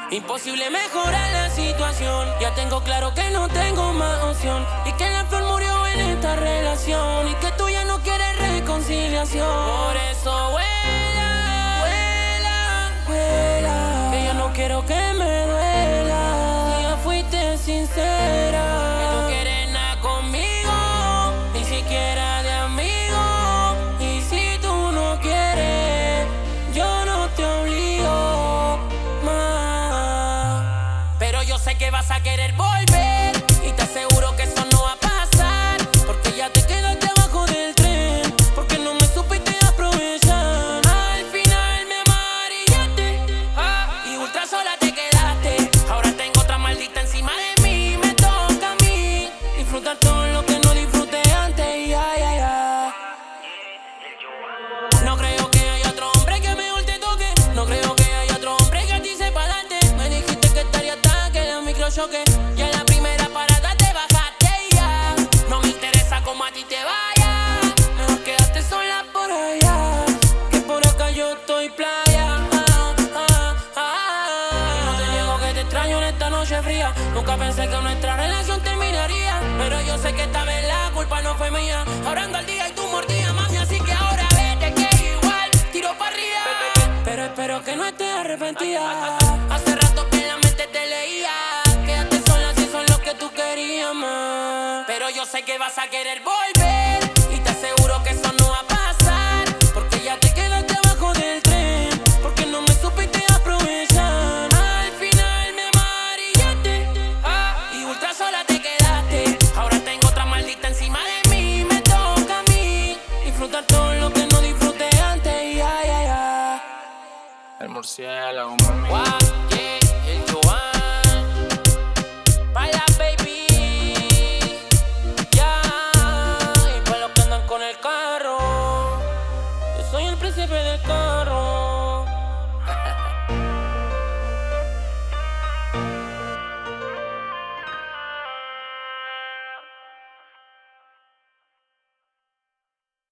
Imposible mejorar la situación. Ya tengo claro que no tengo más opción y que la flor murió en esta relación y que tú ya no quieres reconciliación. Por eso vuela, vuela, vuela, que yo no quiero que me duela. Si ya fuiste sincera, que no quieres nada conmigo, ni siquiera de amigo. Y si tú no quieres, yo no te obligo más. Pero yo sé que vas a querer volver y te aseguro que eso no va a pasar, porque ya te quedaste abajo del tren, porque no me supiste aprovechar. Al final me amarillaste y ultra sola te quedaste. Ahora tengo otra maldita encima de mí. Me toca a mí disfrutar todo lo que no disfruté antes. No creo que haya otro hombre que mejor te toque. No creo que haya otro hombre que a ti sepa darte. Me dijiste que estaría hasta que la microchoque. Ya en la primera parada te bajaste ya. No me interesa cómo a ti te vaya. Mejor quédate sola por allá, que por acá yo estoy playa. Y no te niego que te extraño en esta noche fría. Nunca pensé que nuestra relación terminaría, pero yo sé que esta vez la culpa no fue mía. Ahora ando al día y tú mordías, mami, así que ahora vete que igual tiro para arriba. Pero espero que no estés arrepentida. Hace rato que en la mente te leía. Quédate sola si eso es lo que tú querías más. Pero yo sé que vas a querer volver y te aseguro que eso no va a pasar, porque ya te quedaste abajo del tren, porque no me supiste aprovechar. Al final me amarillaste y ultra sola te quedaste. Ahora tengo otra maldita encima de mí. Me toca a mí disfrutar todo lo que no disfruté antes. El murciélago, mami. Wow.